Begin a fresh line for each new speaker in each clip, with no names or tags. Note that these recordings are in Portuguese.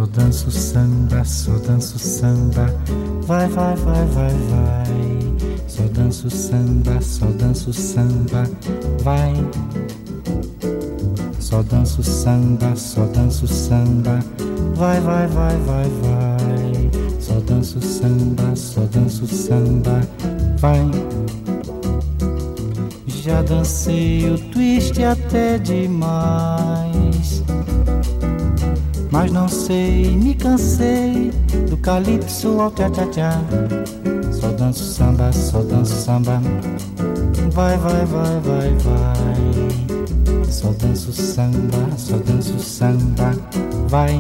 danço samba, só danço samba. Vai, vai, vai, vai, vai. Só danço samba, só danço samba. Vai. Só danço samba, só danço samba. Vai, vai, vai, vai, vai. Só danço samba, só danço samba. Vai. Já dancei o twist até demais, mas não sei, me cansei do calypso ao tchá-tchá-tchá. Só danço samba, só danço samba. Vai, vai, vai, vai, vai. Só danço samba, só danço samba. Vai.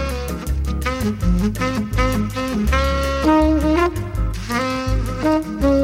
Thank you.